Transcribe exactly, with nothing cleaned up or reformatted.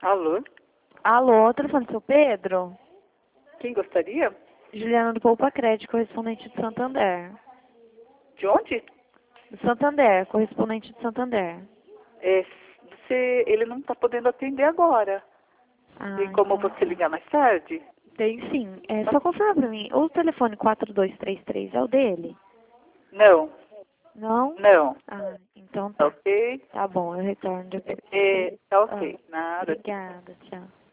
Alô? Alô, telefone do seu Pedro? Quem gostaria? Juliana do Poupa Crédito, correspondente de Santander. De onde? Do Santander, correspondente de Santander. É, você, ele não está podendo atender agora. Ah, Tem como então você tá. ligar mais tarde? Tem sim. É só confirmar pra mim. O telefone quatro dois três três é o dele? Não, Não? não. Ah, então Tá tá. ok? Tá bom, eu retorno depois. É, tá Ah, ok. Nada. obrigada, tchau.